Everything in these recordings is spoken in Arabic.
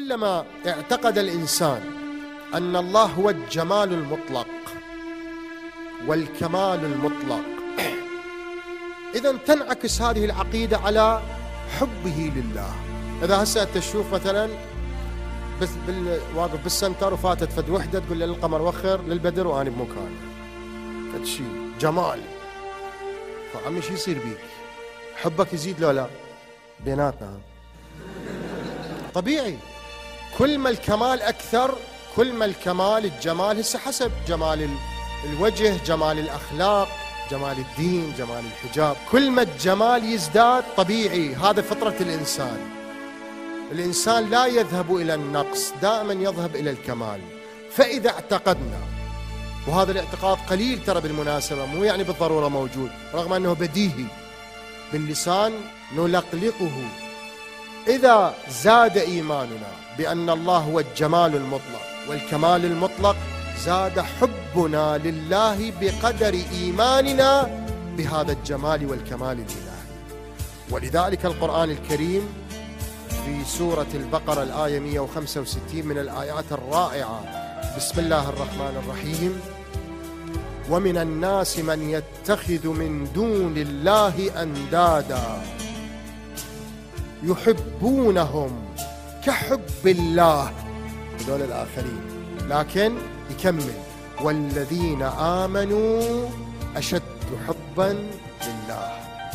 كلما اعتقد الإنسان أن الله هو الجمال المطلق والكمال المطلق، إذن تنعكس هذه العقيدة على حبه لله. إذا هسه تشوف مثلا بس واقف بالسنتر وفاتت فد وحدة تقول لي القمر وخر للبدر وأنا بمكان فد شيء جمال، فعمي شو يصير بيك؟ حبك يزيد لو لا؟ بيناتنا طبيعي. كل ما الكمال أكثر كل ما الكمال الجمال، هسه حسب جمال الوجه، جمال الأخلاق، جمال الدين، جمال الحجاب، كل ما الجمال يزداد طبيعي، هذا فطرة الإنسان. الإنسان لا يذهب إلى النقص، دائما يذهب إلى الكمال. فإذا اعتقدنا، وهذا الاعتقاد قليل ترى بالمناسبة، مو يعني بالضرورة موجود رغم أنه بديهي باللسان نلقلقه، إذا زاد إيماننا بأن الله هو الجمال المطلق والكمال المطلق، زاد حبنا لله بقدر إيماننا بهذا الجمال والكمال الإلهي. ولذلك القرآن الكريم في سورة البقرة الآية 165 من الآيات الرائعة، بسم الله الرحمن الرحيم: ومن الناس من يتخذ من دون الله أندادا يحبونهم كحب الله، هذول الآخرين، لكن يكمل: والذين آمنوا أشد حبا لله.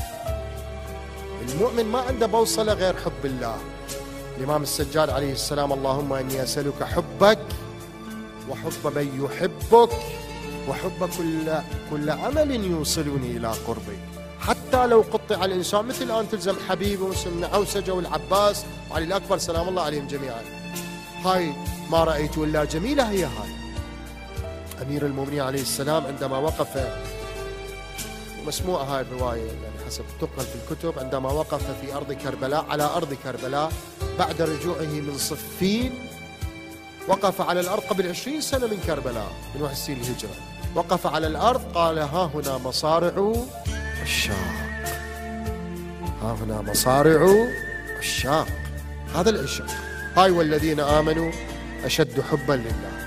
المؤمن ما عنده بوصلة غير حب الله. الإمام السجاد عليه السلام: اللهم إني أسألك حبك وحب من يحبك وحب كل عمل يوصلني إلى قربك. حتى لو قطع الإنسان، مثل الآن تلزم حبيب ومسلم عوسجة والعباس وعلي الأكبر سلام الله عليهم جميعا، هاي ما رأيت إلا جميلة، هي هاي. أمير المؤمنين عليه السلام عندما وقف، مسموعة هاي الرواية يعني حسب تقل في الكتب، عندما وقف في أرض كربلاء، على أرض كربلاء بعد رجوعه من صفين، وقف على الأرض قبل 20 سنة من كربلاء، من 61 الهجرة، وقف على الأرض قال: ها هنا مصارع الشاق، ها هنا مصارع الشاق. هذا العشق. هاي والذين آمنوا أشد حبا لله.